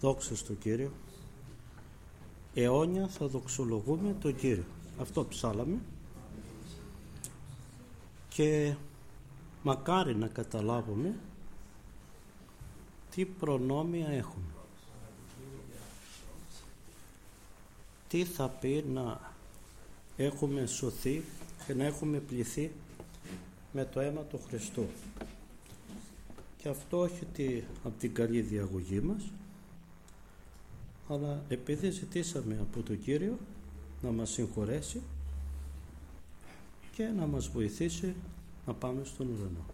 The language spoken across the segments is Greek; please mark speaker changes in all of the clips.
Speaker 1: Δόξα στον Κύριο. Αιώνια θα δοξολογούμε τον Κύριο. Αυτό ψάλαμε. Και μακάρι να καταλάβουμε τι προνόμια έχουμε. Τι θα πει να έχουμε σωθεί και να έχουμε πληθεί με το αίμα του Χριστού. Και αυτό όχι από την καλή διαγωγή μας, αλλά επειδή ζητήσαμε από τον Κύριο να μας συγχωρέσει και να μας βοηθήσει να πάμε στον ουρανό.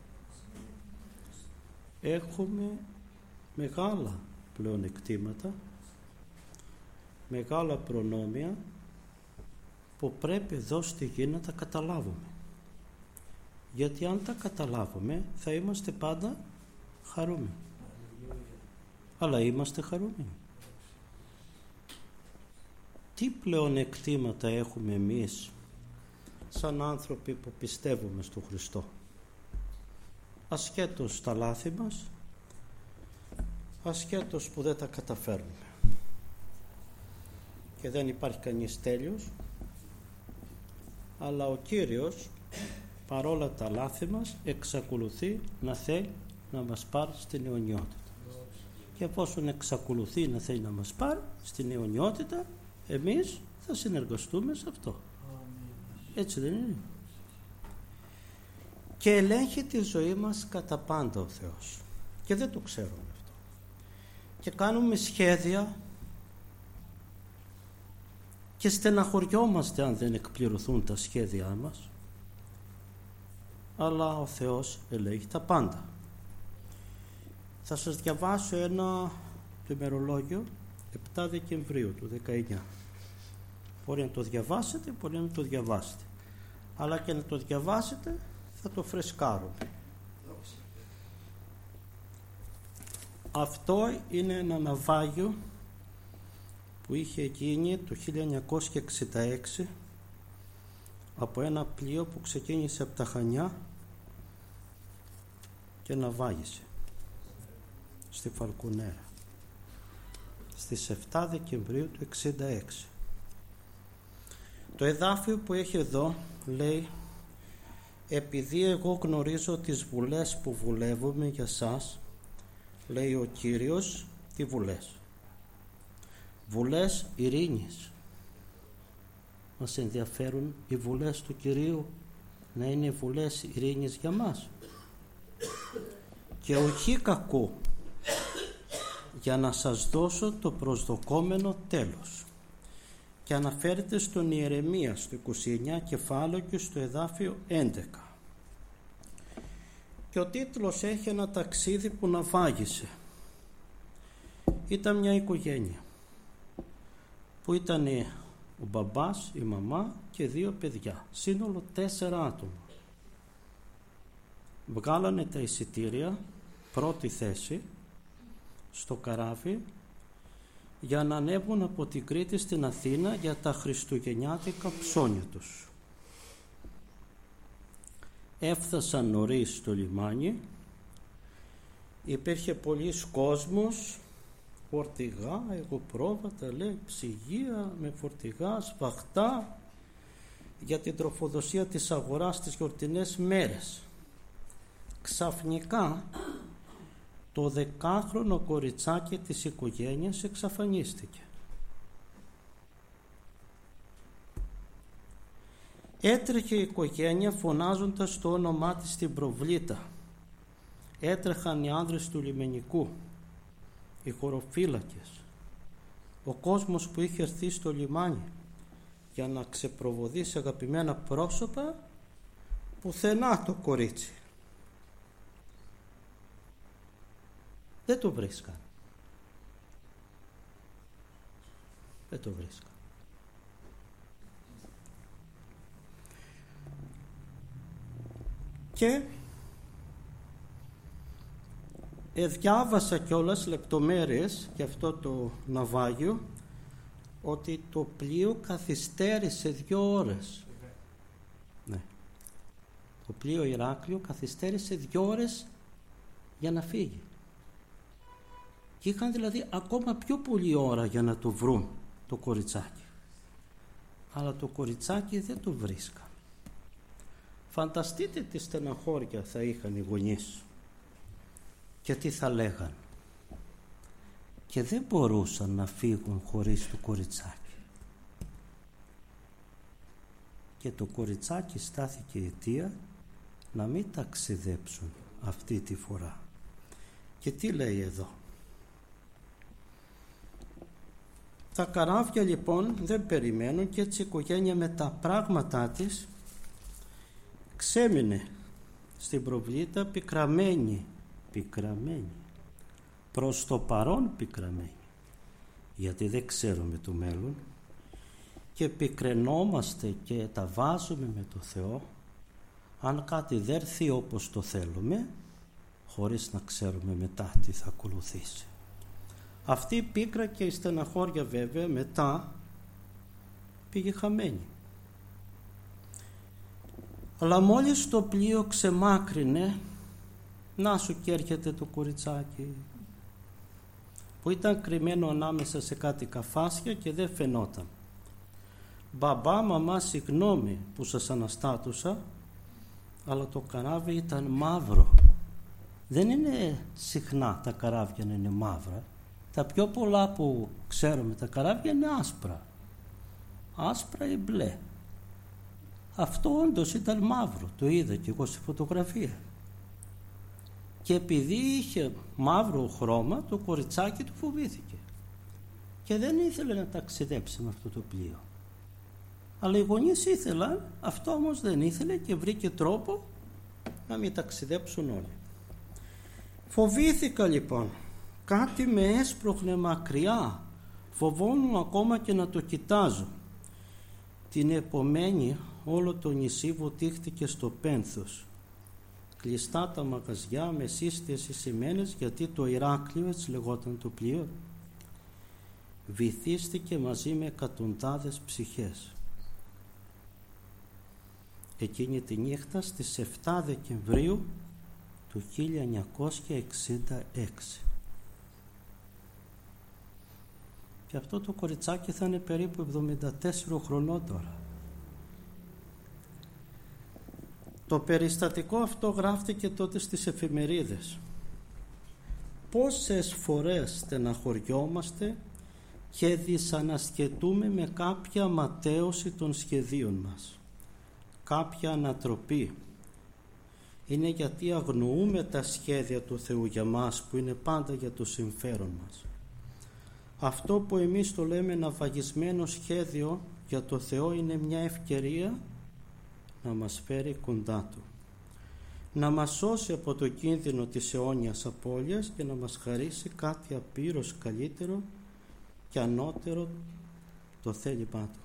Speaker 1: Έχουμε μεγάλα πλεονεκτήματα, μεγάλα προνόμια που πρέπει εδώ στη γη να τα καταλάβουμε. Γιατί αν τα καταλάβουμε θα είμαστε πάντα χαρούμενοι. Αλλά είμαστε χαρούμενοι. Τι πλεονεκτήματα έχουμε εμείς σαν άνθρωποι που πιστεύουμε στον Χριστό, ασχέτως τα λάθη μας, ασχέτως που δεν τα καταφέρνουμε, και δεν υπάρχει κανείς τέλειος, αλλά ο Κύριος παρόλα τα λάθη μας εξακολουθεί να θέλει να μας πάρει στην αιωνιότητα. Και εφόσον εξακολουθεί να θέλει να μας πάρει στην αιωνιότητα, εμείς θα συνεργαστούμε σε αυτό. Έτσι δεν είναι? Και ελέγχει τη ζωή μας κατά πάντα ο Θεός, και δεν το ξέρουμε αυτό, και κάνουμε σχέδια και στεναχωριόμαστε αν δεν εκπληρωθούν τα σχέδιά μας, αλλά ο Θεός ελέγχει τα πάντα. Θα σας διαβάσω ένα ημερολόγιο 7 Δεκεμβρίου του 19. Μπορεί να το διαβάσετε, μπορεί να το διαβάσετε, αλλά και να το διαβάσετε θα το φρεσκάρουμε. Αυτό είναι ένα ναυάγιο που είχε γίνει το 1966 από ένα πλοίο που ξεκίνησε από τα Χανιά και ναυάγησε στη Φαλκουνέρα στις 7 Δεκεμβρίου του 1966. Το εδάφιο που έχει εδώ λέει: επειδή εγώ γνωρίζω τις βουλές που βουλεύουμε για σας, λέει ο Κύριος, τι βουλές? Βουλές ειρήνης. Μας ενδιαφέρουν οι βουλές του Κυρίου να είναι βουλές ειρήνης για μας, και όχι κακού, για να σας δώσω το προσδοκόμενο τέλος. Και αναφέρεται στον Ιερεμία στο 29 κεφάλαιο και στο εδάφιο 11. Και ο τίτλος έχει ένα ταξίδι που ναυάγησε. Ήταν μια οικογένεια που ήταν ο μπαμπάς, η μαμά και 2 παιδιά, σύνολο 4 άτομα. Βγάλανε τα εισιτήρια πρώτη θέση στο καράβι για να ανέβουν από την Κρήτη στην Αθήνα για τα χριστουγεννιάτικα ψώνια τους. Έφτασαν νωρίς στο λιμάνι, υπήρχε πολλής κόσμος, φορτηγά, εγωπρόβατα, λέει, ψυγεία με φορτηγά, σφαχτά για την τροφοδοσία της αγοράς τις γιορτινές μέρες. Ξαφνικά το 10χρονο κοριτσάκι της οικογένειας εξαφανίστηκε. Έτρεχε η οικογένεια φωνάζοντας το όνομά της στην προβλήτα. Έτρεχαν οι άνδρες του λιμενικού, οι χωροφύλακες, ο κόσμος που είχε έρθει στο λιμάνι για να ξεπροβοδήσει αγαπημένα πρόσωπα. Πουθενά το κορίτσι. Δεν το βρίσκαν. Δεν το βρίσκαν. Και διάβασα κιόλας λεπτομέρειες για αυτό το ναυάγιο, ότι το πλοίο καθυστέρησε 2 ώρες. Ναι. Το πλοίο Ηράκλειο καθυστέρησε 2 ώρες για να φύγει. Και είχαν δηλαδή ακόμα πιο πολλή ώρα για να το βρουν το κοριτσάκι. Αλλά το κοριτσάκι δεν το βρίσκαν. Φανταστείτε τι στεναχώρια θα είχαν οι γονείς και τι θα λέγαν. Και δεν μπορούσαν να φύγουν χωρίς το κοριτσάκι. Και το κοριτσάκι στάθηκε αιτία να μην ταξιδέψουν αυτή τη φορά. Και τι λέει εδώ? Τα καράβια λοιπόν δεν περιμένουν και έτσι η οικογένεια με τα πράγματά της ξέμεινε στην Προβλήτα πικραμένη. Προς το παρόν πικραμένη, γιατί δεν ξέρουμε το μέλλον και πικραινόμαστε και τα βάζουμε με το Θεό αν κάτι δεν έρθει όπως το θέλουμε, χωρίς να ξέρουμε μετά τι θα ακολουθήσει. Αυτή η πίκρα και η στεναχώρια βέβαια μετά πήγε χαμένη. Αλλά μόλις το πλοίο ξεμάκρινε, να σου και έρχεται το κοριτσάκι που ήταν κρυμμένο ανάμεσα σε κάτι καφάσια και δεν φαινόταν. Μπαμπά, μαμά, συγγνώμη που σας αναστάτουσα, αλλά το καράβι ήταν μαύρο. Δεν είναι συχνά τα καράβια να είναι μαύρα. Τα πιο πολλά που ξέρουμε τα καράβια είναι άσπρα. Άσπρα ή μπλε. Αυτό όντως ήταν μαύρο. Το είδα και εγώ στη φωτογραφία. Και επειδή είχε μαύρο χρώμα, το κοριτσάκι του φοβήθηκε. Και δεν ήθελε να ταξιδέψει με αυτό το πλοίο. Αλλά οι γονείς ήθελαν, αυτό όμως δεν ήθελε και βρήκε τρόπο να μην ταξιδέψουν όλοι. Φοβήθηκα λοιπόν. Κάτι με έσπροχνε μακριά. Φοβόμουν ακόμα και να το κοιτάζω. Την επομένη όλο το νησί βοτίχτηκε στο πένθος. Κλειστά τα μαγαζιά με σύστιες εισημένες, γιατί το Ηράκλειο, έτσι λεγόταν το πλοίο, βυθίστηκε μαζί με εκατοντάδες ψυχές. Εκείνη τη νύχτα στις 7 Δεκεμβρίου του 1966. Και αυτό το κοριτσάκι θα είναι περίπου 74 χρονών τώρα. Το περιστατικό αυτό γράφτηκε τότε στις εφημερίδες. Πόσες φορές στεναχωριόμαστε και δυσανασχετούμε με κάποια ματαίωση των σχεδίων μας, κάποια ανατροπή. Είναι γιατί αγνοούμε τα σχέδια του Θεού για μας, που είναι πάντα για το συμφέρον μας. Αυτό που εμείς το λέμε ναυαγισμένο σχέδιο, για το Θεό είναι μια ευκαιρία να μας φέρει κοντά Του, να μας σώσει από το κίνδυνο της αιώνιας απώλειας και να μας χαρίσει κάτι απείρως καλύτερο και ανώτερο το θέλημά Του.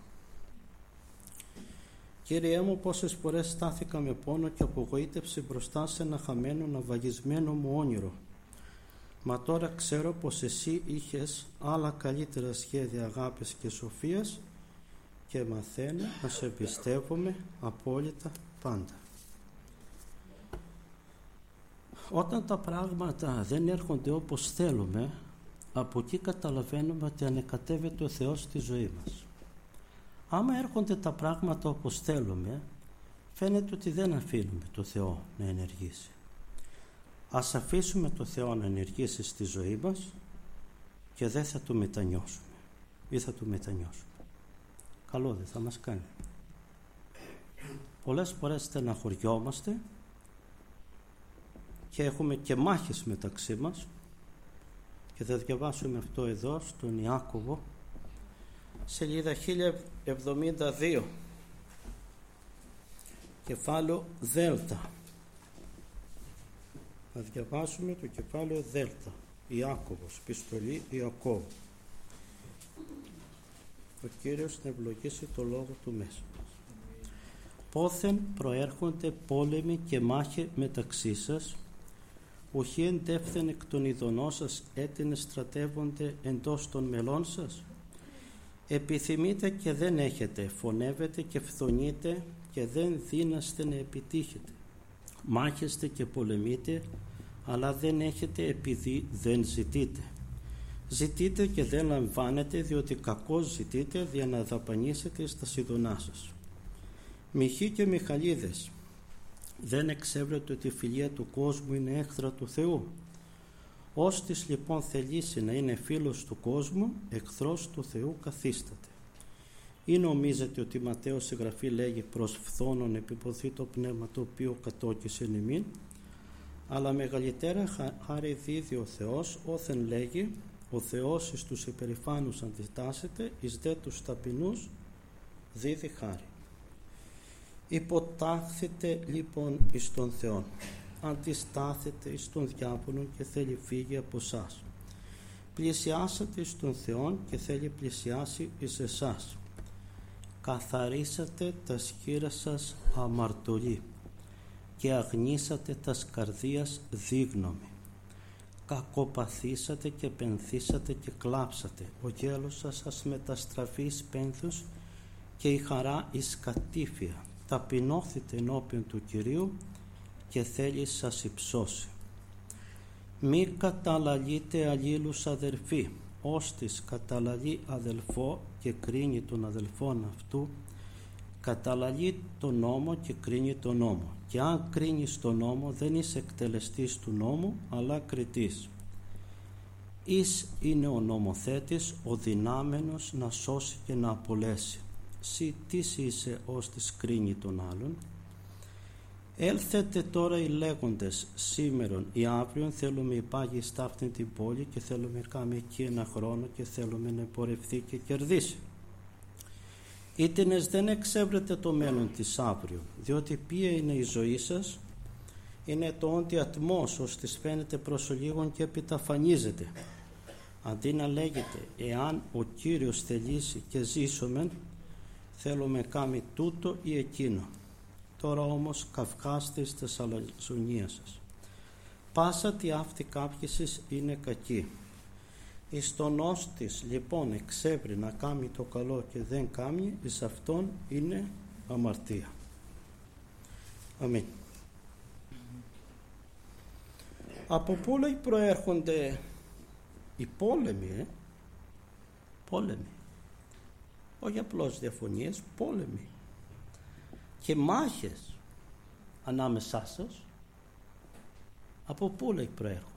Speaker 1: Κύριε μου, πόσες φορές στάθηκα με πόνο και απογοήτευση μπροστά σε ένα χαμένο ναυαγισμένο μου όνειρο. Μα τώρα ξέρω πως Εσύ είχες άλλα καλύτερα σχέδια αγάπης και σοφίας και μαθαίνω να σε εμπιστεύομαι απόλυτα πάντα. Όταν τα πράγματα δεν έρχονται όπως θέλουμε, από εκεί καταλαβαίνουμε ότι ανεκατεύεται ο Θεός στη ζωή μας. Άμα έρχονται τα πράγματα όπως θέλουμε, φαίνεται ότι δεν αφήνουμε το Θεό να ενεργήσει. Ας αφήσουμε το Θεό να ενεργήσει στη ζωή μας και δεν θα το μετανιώσουμε ή θα το μετανιώσουμε. Καλό δεν θα μας κάνει. Πολλές φορές στεναχωριόμαστε και έχουμε και μάχες μεταξύ μας, και θα διαβάσουμε αυτό εδώ στον Ιάκωβο, σελίδα 1072, κεφάλαιο Δέλτα. Θα διαβάσουμε το κεφάλαιο Δέλτα. Ιάκωβος, επιστολή Ιακώβου. Ο Κύριος να ευλογήσει το λόγο Του μέσα μας. Πόθεν προέρχονται πόλεμοι και μάχε μεταξύ σας, οχι εντεύθεν εκ των ειδονών σας έτεινε στρατεύονται εντός των μελών σας. Επιθυμείτε και δεν έχετε, φωνεύετε και φθονείτε και δεν δύναστε να επιτύχετε. Μάχεστε και πολεμείτε, αλλά δεν έχετε επειδή δεν ζητείτε. Ζητείτε και δεν λαμβάνετε, διότι κακώς ζητείτε για να δαπανίσετε στα σιδωνά σας. Μιχοί και Μιχαλίδες, δεν εξέβρετε ότι η φιλία του κόσμου είναι έχθρα του Θεού? Όστις λοιπόν θελήσει να είναι φίλος του κόσμου, εχθρός του Θεού καθίσταται. Ή νομίζετε ότι Ματθαίος η Γραφή λέγει προς φθόνον επιποθεί το πνεύμα το οποίο κατόκισε ημίν, αλλά μεγαλύτερα χάρη δίδει ο Θεός, όθεν λέγει, ο Θεός εις τους υπερηφάνους αντιτάσσεται, εις δε τους ταπεινούς δίδει χάρη. Υποτάχθητε λοιπόν εις τον Θεόν, αντιστάθετε εις τον διάβολο και θέλει φύγει από εσάς. Πλησιάσατε εις τον Θεόν και θέλει πλησιάσει εις εσάς. Καθαρίσατε τα σχήρα σας αμαρτωλοί και αγνίσατε τα καρδίας δίγνωμοι. Κακοπαθήσατε και πενθήσατε και κλάψατε. Ο γέλος σας μεταστραφεί εις πένθους και η χαρά εις κατήφια. Ταπεινώθητε ενώπιον του Κυρίου και θέλει σας υψώσει. Μη καταλαλείτε αλλήλους αδερφοί, ώστις καταλαλεί αδελφό και κρίνει τον αδελφόν αυτού, καταλαλεί τον νόμο και κρίνει τον νόμο. Και αν κρίνεις τον νόμο, δεν είσαι εκτελεστής του νόμου, αλλά κριτής. Εις είναι ο νομοθέτης, ο δυνάμενος να σώσει και να απολέσει. Συ τίς είσαι ώστις κρίνει τον άλλον? Έλθετε τώρα οι λέγοντες σήμερον ή αύριον θέλουμε υπάγει στα αυτήν την πόλη και θέλουμε κάμε εκεί ένα χρόνο και θέλουμε να πορευθεί και κερδίσει. Ήτινες δεν εξέβρετε το μέλλον της αύριο, διότι ποια είναι η ζωή σας? Είναι το όντι ατμός, ώστις φαίνεται προς ολίγον και επιταφανίζεται. Αντί να λέγεται, εάν ο Κύριος θελήσει και ζήσομεν, θέλουμε κάμει τούτο ή εκείνο. Τώρα όμως καυχάστε εις τες αλαζονίας σας. Πάσα τι αυτή κάποιησης είναι κακή. Εις τον όστις λοιπόν εξέβρει να κάμει το καλό και δεν κάμει, εις αυτόν είναι αμαρτία. Αμήν. Από πού λέει προέρχονται οι πόλεμοι? Πόλεμοι. Όχι απλώς διαφωνίες, πόλεμοι και μάχες ανάμεσά σας. Από πού λέει προέρχονται?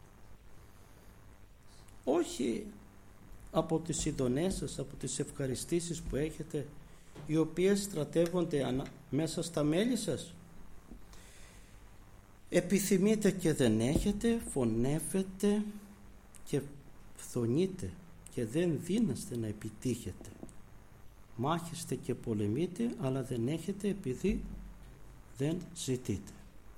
Speaker 1: Όχι από τις ειδονές σας, από τις ευχαριστήσεις που έχετε, οι οποίες στρατεύονται μέσα στα μέλη σας. Επιθυμείτε και δεν έχετε, φωνεύετε και φθονείτε και δεν δύναστε να επιτύχετε. Μάχεστε και πολεμείτε, αλλά δεν έχετε επειδή δεν ζητείτε.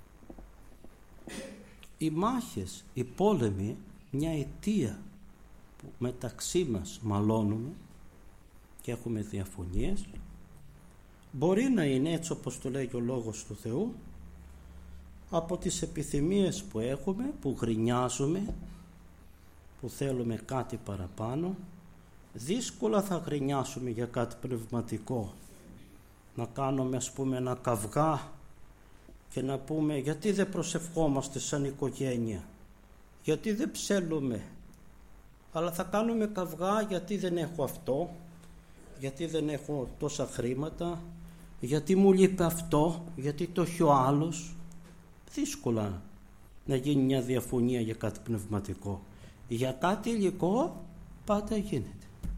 Speaker 1: Οι μάχες, οι πόλεμοι, μια αιτία που μεταξύ μας μαλώνουμε και έχουμε διαφωνίες, μπορεί να είναι, έτσι όπως το λέει ο Λόγος του Θεού, από τις επιθυμίες που έχουμε, που γρινιάζουμε, που θέλουμε κάτι παραπάνω. Δύσκολα θα γρινιάσουμε για κάτι πνευματικό, να κάνουμε ας πούμε ένα καυγά και να πούμε γιατί δεν προσευχόμαστε σαν οικογένεια, γιατί δεν ψέλουμε, αλλά θα κάνουμε καυγά γιατί δεν έχω αυτό, γιατί δεν έχω τόσα χρήματα, γιατί μου λείπει αυτό, γιατί το έχει ο άλλος. Δύσκολα να γίνει μια διαφωνία για κάτι πνευματικό. Για κάτι υλικό πάντα γίνεται.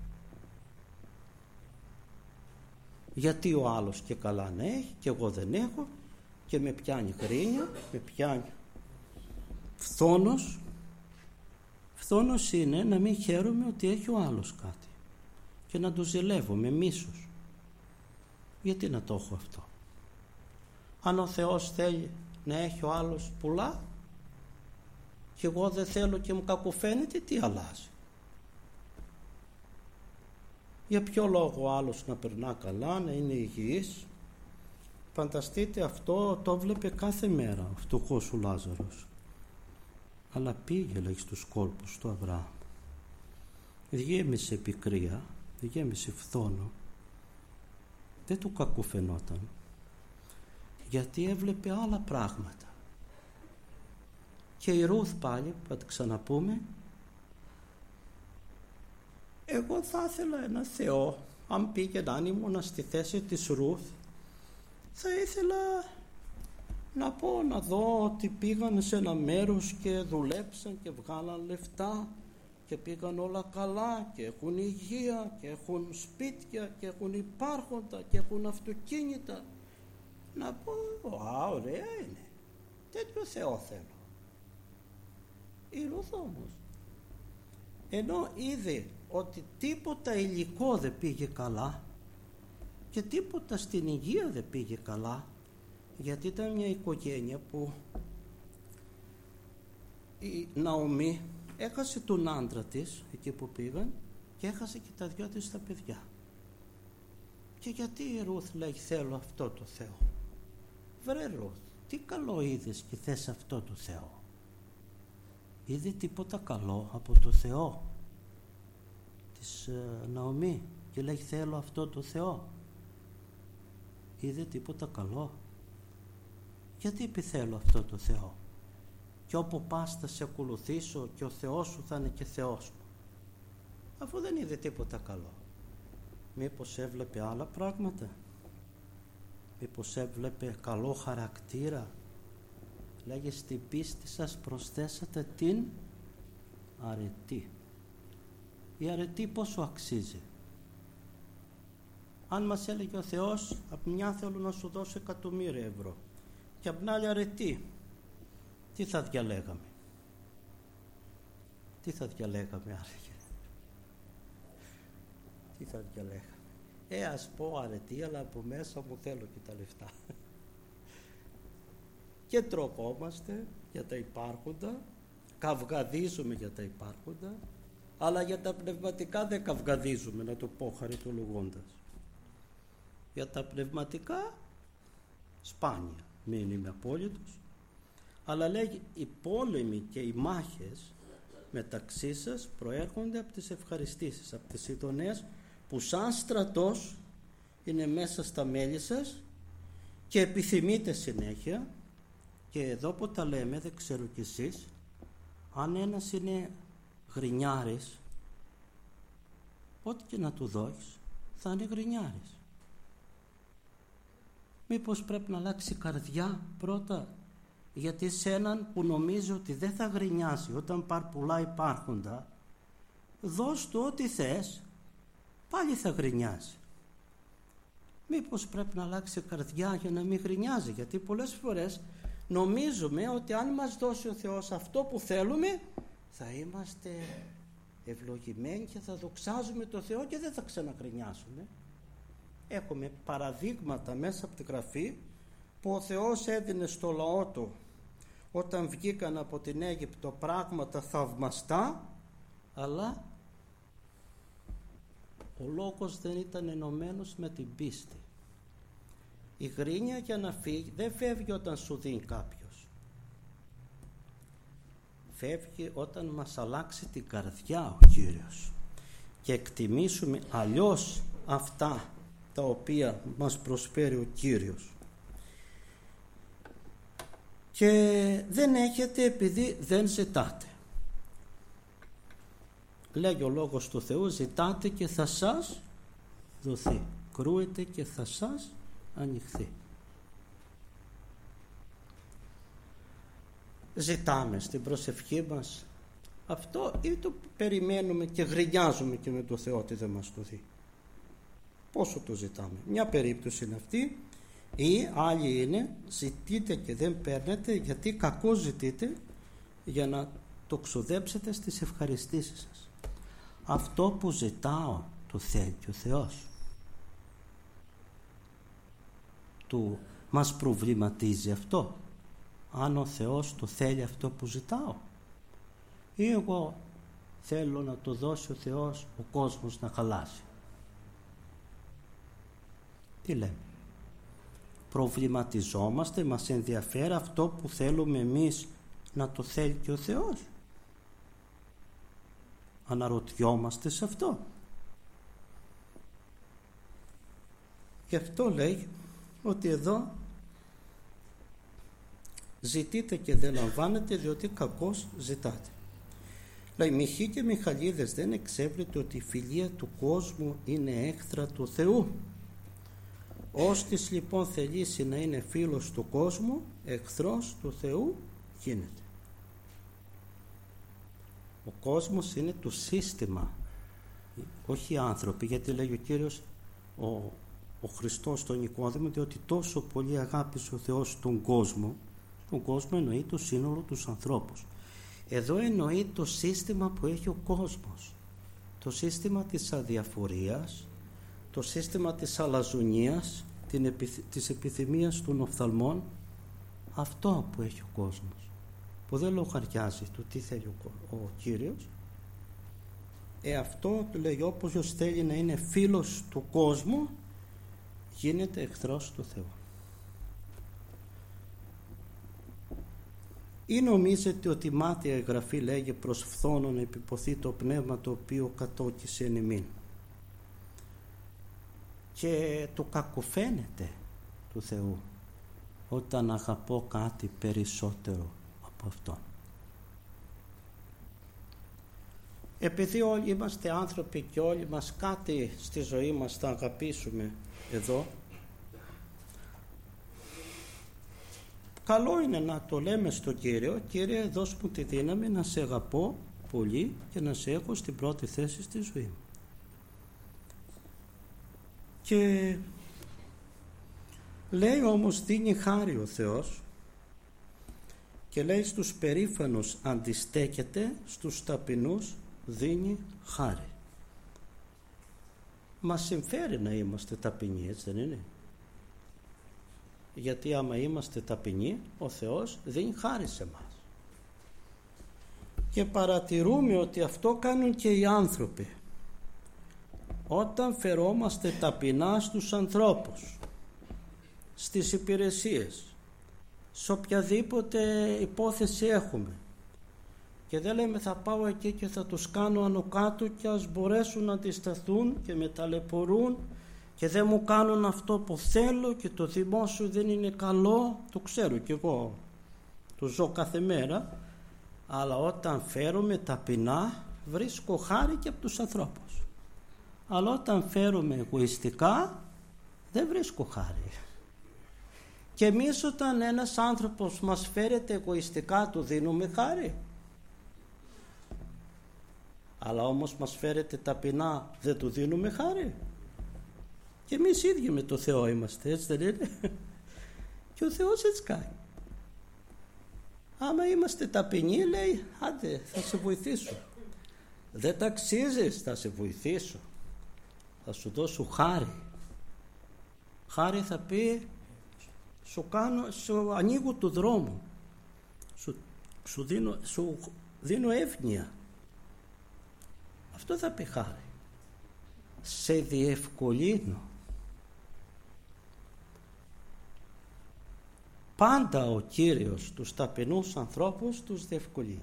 Speaker 1: Γιατί ο άλλος και καλά να έχει και εγώ δεν έχω και με πιάνει γκρίνια, με πιάνει φθόνος. Φθόνος είναι να μην χαίρομαι ότι έχει ο άλλος κάτι και να το ζηλεύω με μίσος. Γιατί να το έχω αυτό? Αν ο Θεός θέλει να έχει ο άλλος πουλά και εγώ δεν θέλω και μου κακοφαίνεται, τι αλλάζει? Για ποιο λόγο ο άλλος να περνά καλά, να είναι υγιής? Φανταστείτε, αυτό το βλέπε κάθε μέρα ο φτωχός ο Λάζαρος. Αλλά πήγε, λέει, στους κόλπους του Αβραάμ. Γέμισε πικρία, γέμισε φθόνο. Δεν του κακοφαινόταν, γιατί έβλεπε άλλα πράγματα. Και η Ρούθ πάλι, θα την ξαναπούμε, εγώ θα ήθελα ένα Θεό, αν πήγαινε, αν ήμουν στη θέση της Ρουθ, θα ήθελα να πω, να δω ότι πήγαν σε ένα μέρος και δουλέψαν και βγάλαν λεφτά και πήγαν όλα καλά και έχουν υγεία και έχουν σπίτια και έχουν υπάρχοντα και έχουν αυτοκίνητα. Να πω, ωραία είναι, τέτοιο Θεό θέλω. Η Ρουθ όμως, ενώ είδε ότι τίποτα υλικό δεν πήγε καλά και τίποτα στην υγεία δεν πήγε καλά, γιατί ήταν μια οικογένεια που η Ναομή έχασε τον άντρα της εκεί που πήγαν και έχασε και τα δυο της τα παιδιά. Και γιατί η Ρουθ λέει θέλω αυτό το Θεό? Βρε Ρουθ, τι καλό είδες και θες αυτό το Θεό? Είδε τίποτα καλό από το Θεό της Ναομή και λέει θέλω αυτό το Θεό? Είδε τίποτα καλό? Γιατί είπε θέλω αυτό το Θεό? Και όπου πας θα σε ακολουθήσω και ο Θεός σου θα είναι και Θεός μου. Αφού δεν είδε τίποτα καλό, μήπως έβλεπε άλλα πράγματα? Μήπως έβλεπε καλό χαρακτήρα? Λέγε στην πίστη σας προσθέσατε την αρετή. Η αρετή πόσο αξίζει? Αν μας έλεγε ο Θεός απ' μια θέλω να σου δώσω 1.000.000 ευρώ και απ' την άλλη αρετή, τι θα διαλέγαμε? Τι θα διαλέγαμε άραγε? Τι θα διαλέγαμε? Ας πω αρετή, αλλά από μέσα μου θέλω και τα λεφτά. Και τροπόμαστε για τα υπάρχοντα, καυγαδίζουμε για τα υπάρχοντα, αλλά για τα πνευματικά δεν καυγαδίζουμε, να το πω χαριτολογώντας. Για τα πνευματικά σπάνια, μην είμαι απόλυτος, αλλά λέγει οι πόλεμοι και οι μάχες μεταξύ σας προέρχονται από τις ευχαριστήσεις, από τις ειδονές που σαν στρατός είναι μέσα στα μέλη σας και επιθυμείτε συνέχεια. Και εδώ που τα λέμε, δεν ξέρω κι εσείς, αν ένας είναι γρινιάρης, ό,τι και να του δώσεις θα είναι γρινιάρης. Μήπως πρέπει να αλλάξει καρδιά πρώτα? Γιατί σε έναν που νομίζει ότι δεν θα γρινιάσει όταν παρπουλά υπάρχοντα, δώσ' του ό,τι θες, πάλι θα γρινιάσει. Μήπως πρέπει να αλλάξει καρδιά για να μην γρινιάζει? Γιατί πολλές φορές νομίζουμε ότι αν μας δώσει ο Θεός αυτό που θέλουμε, θα είμαστε ευλογημένοι και θα δοξάζουμε το Θεό και δεν θα ξαναγρινιάσουμε. Έχουμε παραδείγματα μέσα από τη Γραφή που ο Θεός έδινε στο λαό του όταν βγήκαν από την Αίγυπτο πράγματα θαυμαστά, αλλά ο λόγος δεν ήταν ενωμένος με την πίστη. Η γρίνια για να φύγει δεν φεύγει όταν σου δίνει κάποιος. Φεύγει όταν μας αλλάξει την καρδιά ο Κύριος και εκτιμήσουμε αλλιώς αυτά τα οποία μας προσφέρει ο Κύριος. Και δεν έχετε επειδή δεν ζητάτε. Λέγει ο λόγος του Θεού, ζητάτε και θα σας δοθεί, κρούετε και θα σας ανοιχθεί. Ζητάμε στην προσευχή μας αυτό ή το περιμένουμε και γρινιάζουμε και με το Θεό ότι δεν μας το δει? Πόσο το ζητάμε? Μια περίπτωση είναι αυτή, ή άλλη είναι ζητείτε και δεν παίρνετε γιατί κακό ζητείτε για να το ξοδέψετε στις ευχαριστήσεις σας. Αυτό που ζητάω το θέλει και ο Θεός. Του μας προβληματίζει αυτό? Αν ο Θεός το θέλει αυτό που ζητάω, ή εγώ θέλω να το δώσει ο Θεός ο κόσμος να χαλάσει? Τι λέμε? Προβληματιζόμαστε, μας ενδιαφέρει αυτό που θέλουμε εμείς να το θέλει και ο Θεός? Αναρωτιόμαστε σε αυτό? Γι' αυτό λέει ότι εδώ ζητείτε και δεν λαμβάνετε διότι κακώς ζητάτε. Λέει, Μιχή και Μιχαλίδες, δεν εξεύρετε ότι η φιλία του κόσμου είναι έχθρα του Θεού? Όστις λοιπόν θελήσει να είναι φίλος του κόσμου, εχθρός του Θεού γίνεται. Ο κόσμος είναι το σύστημα, όχι οι άνθρωποι, γιατί λέει ο Κύριος, ο Χριστός στον Νικόδημο, διότι τόσο πολύ αγάπησε ο Θεός τον κόσμο εννοεί το σύνολο τους ανθρώπους. Εδώ εννοεί το σύστημα που έχει ο κόσμος, το σύστημα της αδιαφορίας, το σύστημα της αλαζονίας, της επιθυμίας των οφθαλμών, αυτό που έχει ο κόσμος, που δεν λογαριάζει το τι θέλει ο Κύριος. Αυτό του λέει, όποιος θέλει να είναι φίλος του κόσμου, γίνεται εχθρός του Θεού. Ή νομίζετε ότι η μάταια εγγραφή λέγει προς φθόνον επιποθεί το πνεύμα το οποίο κατόκισε εν ημίν, και το κακοφαίνεται του Θεού όταν αγαπώ κάτι περισσότερο από αυτόν. Επειδή όλοι είμαστε άνθρωποι και όλοι μας κάτι στη ζωή μας θα αγαπήσουμε εδώ, καλό είναι να το λέμε στον Κύριο, Κύριε, δώσ' μου τη δύναμη να σε αγαπώ πολύ και να σε έχω στην πρώτη θέση στη ζωή μου. Και λέει όμως, δίνει χάρη ο Θεός και λέει, στους περήφανους αντιστέκεται, στους ταπεινούς δίνει χάρη. Μας συμφέρει να είμαστε ταπεινοί, έτσι δεν είναι? Γιατί άμα είμαστε ταπεινοί, ο Θεός δίνει χάρη σε μας. Και παρατηρούμε ότι αυτό κάνουν και οι άνθρωποι. Όταν φερόμαστε ταπεινά στους ανθρώπους, στις υπηρεσίες, σε οποιαδήποτε υπόθεση έχουμε, και δεν λέμε θα πάω εκεί και θα τους κάνω άνω κάτω και ας μπορέσουν να αντισταθούν και με ταλαιπωρούν και δεν μου κάνουν αυτό που θέλω και το δημόσιο δεν είναι καλό, το ξέρω κι εγώ, το ζω κάθε μέρα, αλλά όταν φέρομαι ταπεινά βρίσκω χάρη και από τους ανθρώπους. Αλλά όταν φέρομαι εγωιστικά δεν βρίσκω χάρη. Και εμείς όταν ένας άνθρωπος μας φέρεται εγωιστικά του δίνουμε χάρη. Αλλά όμως μας φέρεται ταπεινά δεν του δίνουμε χάρη. Και εμείς ίδιοι με το Θεό είμαστε, έτσι δεν είναι? Και ο Θεός έτσι κάνει. Άμα είμαστε ταπεινοί, λέει, άντε θα σε βοηθήσω. Δεν ταξίζεις, θα σε βοηθήσω. Θα σου δώσω χάρη. Χάρη θα πει, σου ανοίγω το δρόμο. Σου δίνω εύνοια. Αυτό θα πει χάρη. Σε διευκολύνω. Πάντα ο Κύριος τους ταπεινούς ανθρώπους τους διευκολύνει.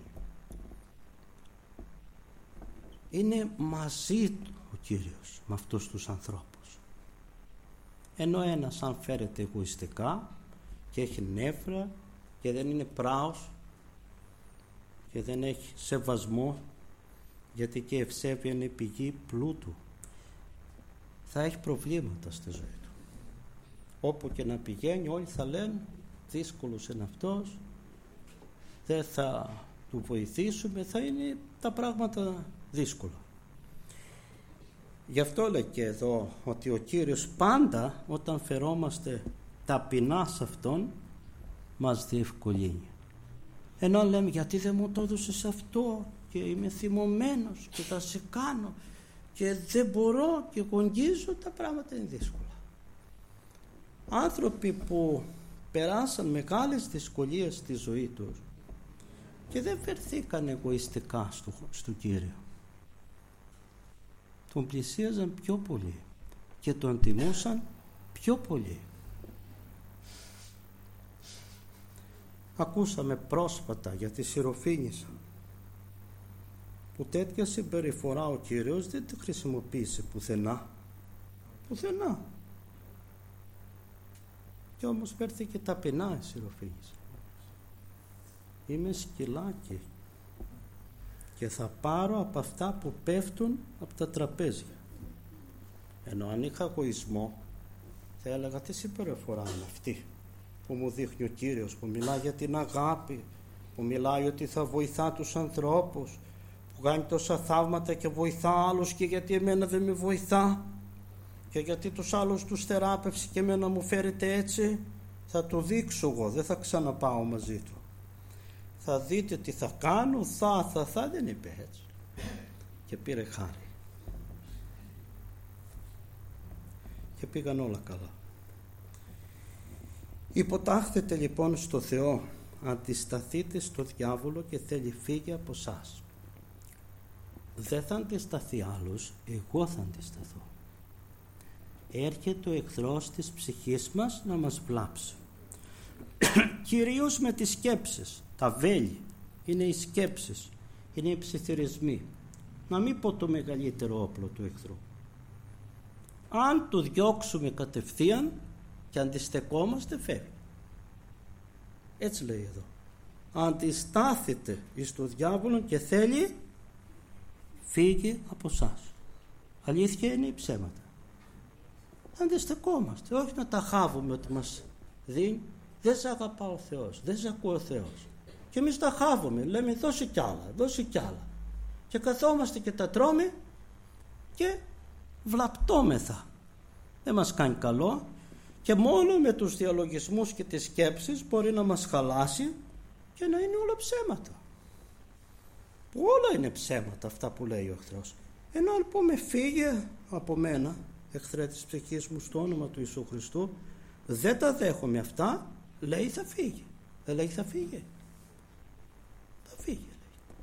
Speaker 1: Είναι μαζί του ο Κύριος με αυτούς τους ανθρώπους. Ενώ ένας αν φέρεται εγωιστικά και έχει νεύρα και δεν είναι πράος και δεν έχει σεβασμό, γιατί και η ευσέβεια είναι πηγή πλούτου, θα έχει προβλήματα στη ζωή του. Όπου και να πηγαίνει όλοι θα λένε δύσκολος είναι αυτός, δεν θα του βοηθήσουμε, θα είναι τα πράγματα δύσκολα. Γι' αυτό λέει και εδώ ότι ο Κύριος πάντα όταν φερόμαστε ταπεινά σε Αυτόν μας διευκολύνει. Ενώ λέμε γιατί δεν μου το έδωσες αυτό και είμαι θυμωμένος και θα σε κάνω και δεν μπορώ και γονγίζω, τα πράγματα είναι δύσκολα. Άνθρωποι που περάσαν μεγάλες δυσκολίες στη ζωή τους και δεν φερθήκαν εγωιστικά στο Κύριο, τον πλησίαζαν πιο πολύ και τον τιμούσαν πιο πολύ. Ακούσαμε πρόσφατα για τη Σιροφήνισσα που τέτοια συμπεριφορά ο Κύριος δεν τη χρησιμοποίησε πουθενά. Και όμως φέρθηκε ταπεινά η Σιροφήνισσα. Είμαι σκυλάκι και θα πάρω από αυτά που πέφτουν από τα τραπέζια. Ενώ αν είχα εγωισμό, θα έλεγα τι συμπεριφορά είναι αυτή που μου δείχνει ο Κύριος, που μιλάει για την αγάπη, που μιλάει ότι θα βοηθά τους ανθρώπους, που κάνει τόσα θαύματα και βοηθά άλλους, και γιατί εμένα δεν με βοηθά, και γιατί τους άλλους τους θεράπευσε και εμένα μου φέρετε έτσι. Θα το δείξω εγώ, δεν θα ξαναπάω μαζί του. Θα δείτε τι θα κάνω, θα δεν είπε έτσι. Και πήρε χάρη. Και πήγαν όλα καλά. Υποτάχθετε λοιπόν στο Θεό, αντισταθείτε στο διάβολο και θέλει φύγει από εσάς. Δεν θα αντισταθεί άλλος, εγώ θα αντισταθώ. Έρχεται ο εχθρός της ψυχής μας να μας βλάψει. Κυρίως με τις σκέψεις. Τα βέλη είναι οι σκέψεις, είναι οι ψιθυρισμοί. Να μην πω το μεγαλύτερο όπλο του εχθρού. Αν το διώξουμε κατευθείαν και αντιστεκόμαστε, φεύγει. Έτσι λέει εδώ. Αντιστάθετε εις το διάβολο και θέλει φύγει από εσάς. Αλήθεια είναι ή ψέματα? Αντιστεκόμαστε, όχι να τα χάβουμε ότι μας δίνει. Δεν σε αγαπά ο Θεός, δεν σε ακούει ο Θεός. Και εμείς τα χάβουμε, λέμε δώσε κι άλλα, δώσε κι άλλα. Και καθόμαστε και τα τρώμε και βλαπτόμεθα. Δεν μας κάνει καλό, και μόνο με τους διαλογισμούς και τις σκέψεις μπορεί να μας χαλάσει και να είναι όλα ψέματα. Όλα είναι ψέματα αυτά που λέει ο εχθρός. Ενώ αν πούμε φύγε από μένα, εχθρέ της ψυχής μου, στο όνομα του Ιησού Χριστού, δεν τα δέχομαι αυτά, λέει θα φύγει. Δεν λέει θα φύγει. Θα φύγει, λέει.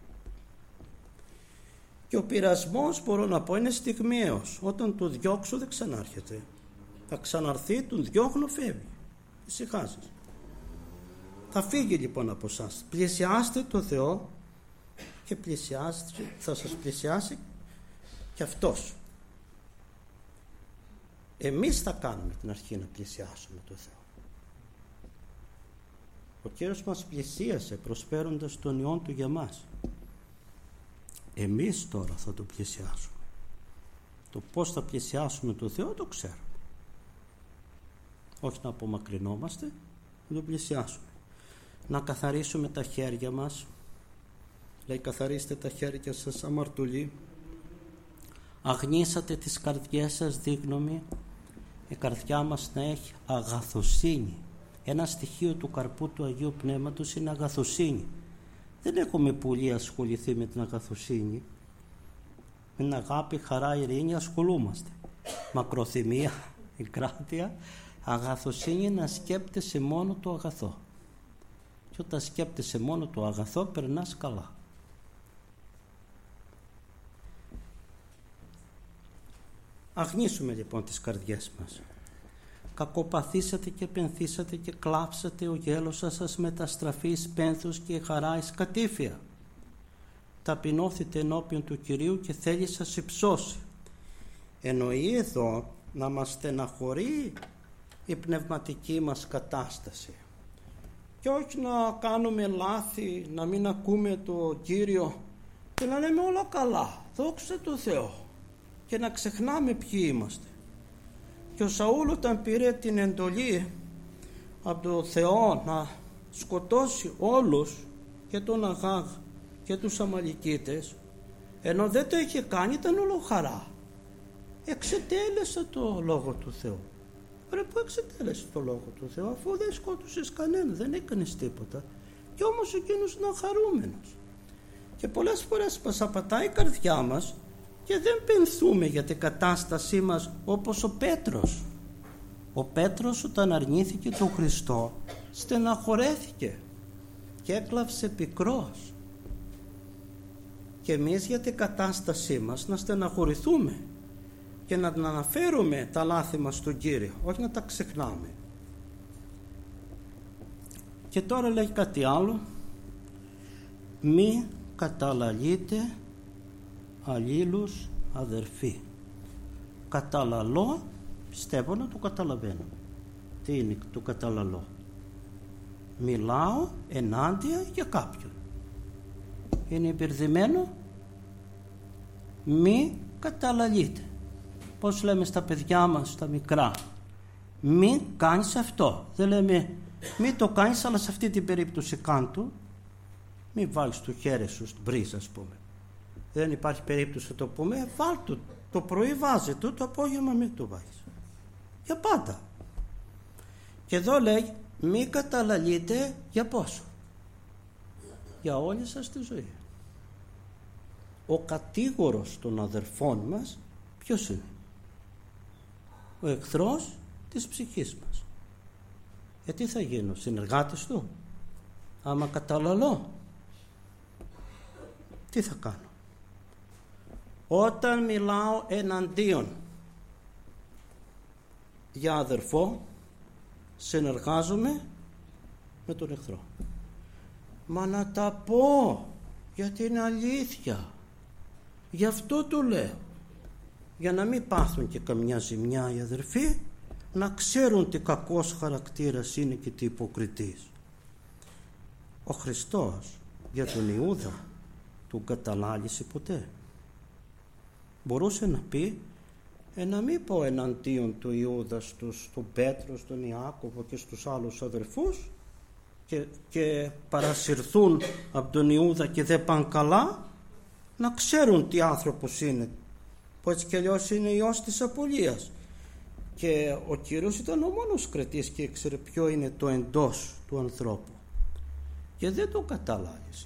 Speaker 1: Και ο πειρασμός, μπορώ να πω, είναι στιγμιαίος. Όταν το διώξω δεν ξανάρχεται. Θα ξαναρθεί, τον διώχνω, φεύγει. Ησυχάζεις. Θα φύγει λοιπόν από εσάς. Πλησιάστε το Θεό και θα σας πλησιάσει και Αυτός. Εμείς θα κάνουμε την αρχή να πλησιάσουμε το Θεό. Ο Κύριος μας πλησίασε προσφέροντας τον Υιόν Του για μας. Εμείς τώρα θα το πλησιάσουμε. Το πώς θα πλησιάσουμε το Θεό το ξέρουμε. Όχι να απομακρυνόμαστε, να το πλησιάσουμε. Να καθαρίσουμε τα χέρια μας. Λέει καθαρίστε τα χέρια σας αμαρτωλοί. Αγνίσατε τις καρδιές σας δίγνωμοι. Η καρδιά μας να έχει αγαθοσύνη. Ένα στοιχείο του καρπού του Αγίου Πνεύματος είναι αγαθοσύνη. Δεν έχουμε πολύ ασχοληθεί με την αγαθοσύνη. Με την αγάπη, χαρά, ειρήνη ασχολούμαστε. Μακροθυμία, εγκράτεια. Αγαθοσύνη είναι να σκέπτεσαι μόνο το αγαθό. Και όταν σκέπτεσαι μόνο το αγαθό περνάς καλά. Αγνίσουμε λοιπόν τις καρδιές μας. Κακοπαθήσατε και πενθήσατε και κλάψατε, ο γέλος σας μεταστραφεί εις πένθος και η χαρά εις κατήφια. Ταπεινώθητε ενώπιον του Κυρίου και θέλει σας υψώσει. Εννοεί εδώ να μας στεναχωρεί η πνευματική μας κατάσταση και όχι να κάνουμε λάθη, να μην ακούμε το Κύριο και να λέμε όλα καλά, δόξα τω Θεώ, και να ξεχνάμε ποιοι είμαστε. Και ο Σαούλ όταν πήρε την εντολή από τον Θεό να σκοτώσει όλους, και τον Αγάγ και τους Αμαλικίτες, ενώ δεν το είχε κάνει, ήταν όλο χαρά. Εξετέλεσε το λόγο του Θεού. Ρε, πού εξετέλεσε το λόγο του Θεού, αφού δεν σκότωσες κανένα, δεν έκανες τίποτα, και όμως εκείνος ήταν χαρούμενος. Και πολλές φορές μας απατάει η καρδιά μας και δεν πενθούμε για την κατάστασή μας, όπως ο Πέτρος. Ο Πέτρος όταν αρνήθηκε τον Χριστό στεναχωρέθηκε και έκλαψε πικρός. Και εμείς για την κατάστασή μας να στεναχωρηθούμε και να αναφέρουμε τα λάθη μας στον Κύριο, όχι να τα ξεχνάμε. Και τώρα λέει κάτι άλλο. Μη καταλαλείτε αλλήλους αδερφοί. Καταλαλώ, πιστεύω να το καταλαβαίνω. Τι είναι το καταλαλώ? Μιλάω ενάντια για κάποιον. Είναι υπερδημένο, μη καταλαλείτε. Πώς λέμε στα παιδιά μας τα μικρά, μη κάνεις αυτό. Δεν λέμε μη το κάνεις, αλλά σε αυτή την περίπτωση κάντο. Μη βάλεις το χέρι σου στην πρίζα, ας πούμε. Δεν υπάρχει περίπτωση να το πούμε, βάλ' το πρωί βάζε το απόγευμα μην το βάζεις. Για πάντα. Και εδώ λέει μη καταλαλείτε για πόσο? Για όλη σας τη ζωή. Ο κατήγορος των αδερφών μας ποιος είναι? Ο εχθρός της ψυχής μας. Τι θα γίνω, συνεργάτης του? Άμα καταλαλώ, τι θα κάνω? Όταν μιλάω εναντίον για αδερφό, συνεργάζομαι με τον εχθρό. Μα να τα πω, γιατί είναι αλήθεια. Γι' αυτό το λέω. Για να μην πάθουν και καμιά ζημιά οι αδερφοί, να ξέρουν τι κακός χαρακτήρας είναι και τι υποκριτής. Ο Χριστός για τον Ιούδα τον καταλάλησε ποτέ? Μπορούσε να πει να μην πω εναντίον του Ιούδα στον Πέτρο, στον Ιάκωβο και στους άλλους αδερφούς και παρασυρθούν από τον Ιούδα και δεν πάνε καλά, να ξέρουν τι άνθρωπος είναι, που έτσι κι αλλιώς είναι ιός της απολίας. Και ο Κύριος ήταν ο μόνος κριτής και ήξερε ποιο είναι το εντός του ανθρώπου και δεν το καταλάβησε.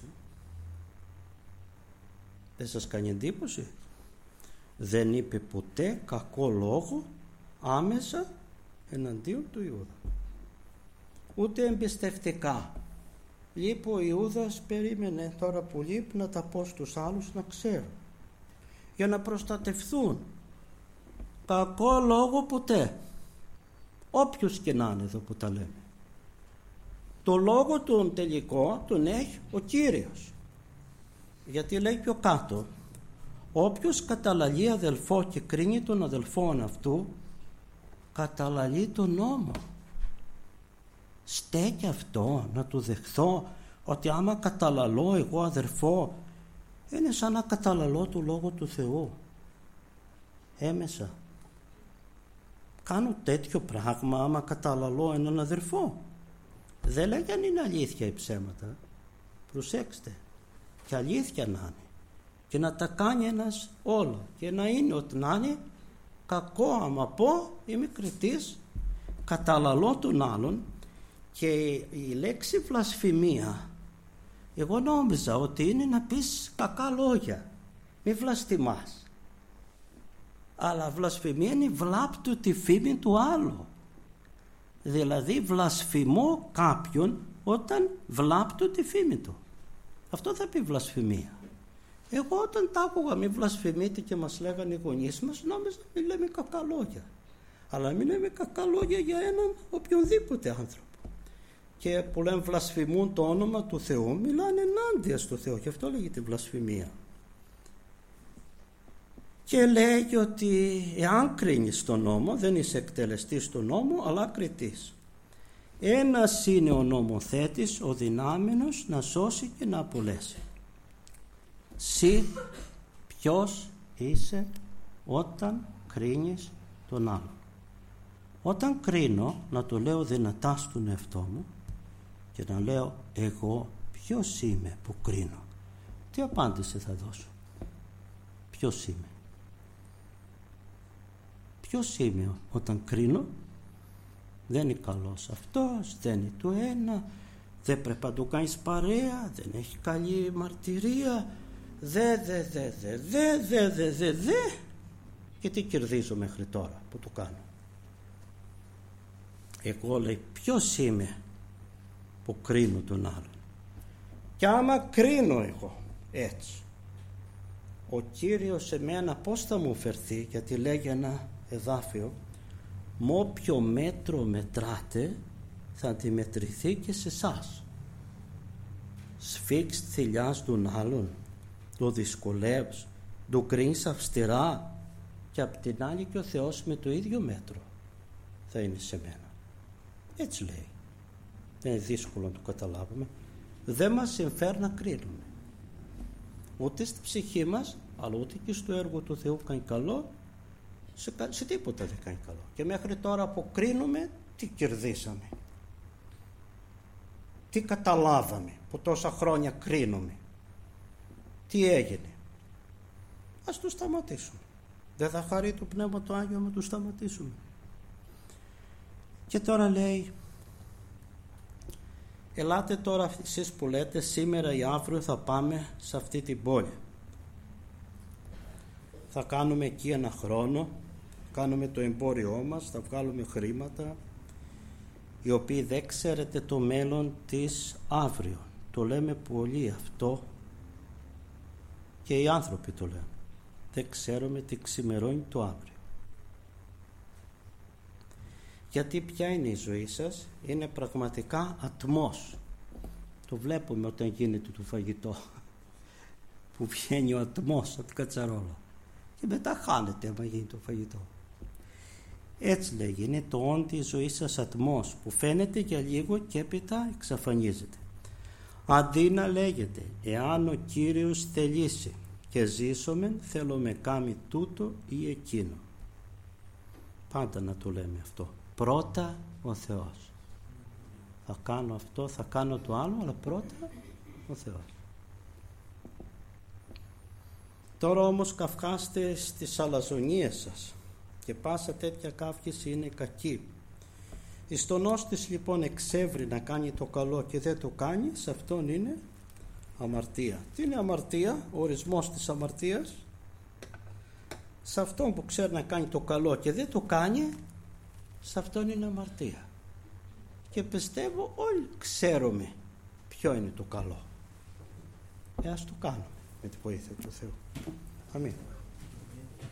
Speaker 1: Δεν σας κάνει εντύπωση? Δεν είπε ποτέ κακό λόγο άμεσα εναντίον του Ιούδα, ούτε εμπιστευτικά. Λείπει ο Ιούδας, περίμενε τώρα που λείπει να τα πω στους άλλους να ξέρουν, για να προστατευθούν. Κακό λόγο ποτέ, όποιος και να είναι εδώ που τα λέμε. Το λόγο τον τελικό τον έχει ο Κύριος, γιατί λέει πιο κάτω, όποιος καταλαλεί αδελφό και κρίνει τον αδελφόν αυτού, καταλαλεί τον νόμο. Στέκει αυτό να του δεχθώ, ότι άμα καταλαλώ εγώ αδερφό, είναι σαν να καταλαλώ το Λόγο του Θεού έμεσα? Κάνω τέτοιο πράγμα άμα καταλαλώ έναν αδερφό? Δεν λέει αν είναι αλήθεια ή ψέματα. Προσέξτε, και αλήθεια να είναι και να τα κάνει ένας όλο και να είναι ότι να είναι κακό. Άμα πω είμαι κριτής, καταλαλώ τον άλλον. Και η λέξη βλασφημία, εγώ νόμιζα ότι είναι να πεις κακά λόγια, μη βλαστημάς. Αλλά βλασφημία είναι βλάπτω τη φήμη του άλλου. Δηλαδή βλασφημώ κάποιον όταν βλάπτω τη φήμη του. Αυτό θα πει βλασφημία. Εγώ όταν τα άκουγα μη βλασφημείτε και μας λέγανε οι γονείς μας, νόμιζα μη λέμε κακά λόγια. Αλλά μην λέμε κακά λόγια για έναν οποιονδήποτε άνθρωπο. Και που λένε βλασφημούν το όνομα του Θεού, μιλάνε ενάντια στο Θεό, και αυτό λέγεται βλασφημία. Και λέει ότι εάν κρίνεις τον νόμο, δεν είσαι εκτελεστής του νόμου, αλλά κριτής. Ένας είναι ο νομοθέτης, ο δυνάμενος να σώσει και να απολέσει. Συ ποιος είσαι όταν κρίνεις τον άλλον? Όταν κρίνω, να το λέω δυνατά στον εαυτό μου και να λέω εγώ ποιος είμαι που κρίνω? Τι απάντηση θα δώσω? Ποιος είμαι? Ποιος είμαι όταν κρίνω? Δεν είναι καλός αυτός, δεν είναι το ένα, δεν πρέπει να το κάνεις παρέα, δεν έχει καλή μαρτυρία, δε. Και τι κερδίζω μέχρι τώρα που το κάνω? Εγώ λέει ποιος είμαι που κρίνω τον άλλον? Και άμα κρίνω εγώ έτσι, ο Κύριος σε μένα πώς θα μου φερθεί? Γιατί λέγει ένα εδάφιο, μ' όποιο μέτρο μετράτε θα αντιμετρηθεί και σε εσάς. Σφίξ θηλιάς των άλλων, το δυσκολεύεις, το κρίνεις αυστηρά, και απ' την άλλη και ο Θεός με το ίδιο μέτρο θα είναι σε μένα. Έτσι λέει. Δεν είναι δύσκολο να το καταλάβουμε. Δεν μας συμφέρει να κρίνουμε, ούτε στη ψυχή μας, αλλά ούτε και στο έργο του Θεού κάνει καλό, σε τίποτα δεν κάνει καλό. Και μέχρι τώρα αποκρίνουμε τι κερδίσαμε, τι καταλάβαμε, που τόσα χρόνια κρίνουμε, τι έγινε. Ας το σταματήσουμε. Δεν θα χαρεί το Πνεύμα το Άγιο να το σταματήσουμε. Και τώρα λέει, ελάτε τώρα εσείς που λέτε σήμερα ή αύριο θα πάμε σε αυτή την πόλη. Θα κάνουμε εκεί ένα χρόνο, κάνουμε το εμπόριό μας, θα βγάλουμε χρήματα, οι οποίοι δεν ξέρετε το μέλλον της αύριο. Το λέμε πολύ αυτό και οι άνθρωποι το λένε. Δεν ξέρουμε τι ξημερώνει το αύριο. Γιατί ποια είναι η ζωή σας? Είναι πραγματικά ατμός. Το βλέπουμε όταν γίνεται το φαγητό, που βγαίνει ο ατμός από την κατσαρόλα και μετά χάνεται άμα γίνει το φαγητό. Έτσι λέγει, είναι το όντι η ζωή σας ατμός, που φαίνεται για λίγο και έπειτα εξαφανίζεται. Αντί να λέγεται, εάν ο Κύριος θελήσει και ζήσομεν, θέλουμε κάμει τούτο ή εκείνο. Πάντα να το λέμε αυτό. Πρώτα ο Θεός. Θα κάνω αυτό, θα κάνω το άλλο, αλλά πρώτα ο Θεός. Τώρα όμως καυχάστε στις αλαζονίες σας, και πάσα τέτοια καύχηση είναι κακή. Εις τον όστις λοιπόν εξεύρει να κάνει το καλό και δεν το κάνει, σε αυτόν είναι αμαρτία. Τι είναι αμαρτία? Ο ορισμός της αμαρτίας: σε αυτόν που ξέρει να κάνει το καλό και δεν το κάνει, σε αυτόν είναι αμαρτία. Και πιστεύω όλοι ξέρουμε ποιο είναι το καλό. Ας το κάνουμε με τη βοήθεια του Θεού. Αμήν.